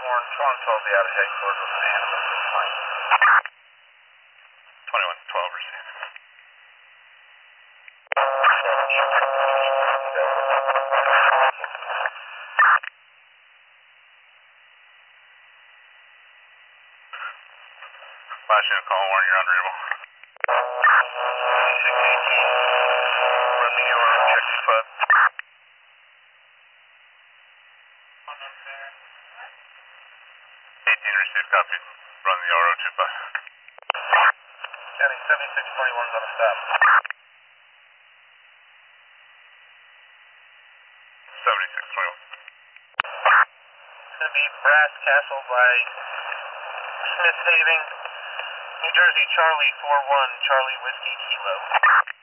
Horn, Toronto will be out of headquarters with an animal this time. 2112 received. Last unit call, Warren, you're unreadable. 618, run the Euro, check the FUD. 18 received, copy. Run the Oro 25. County 7621's on a stop. 7621. It's going to be Brass Castle by Smith Haven, New Jersey, Charlie 41, Charlie Whiskey Kilo.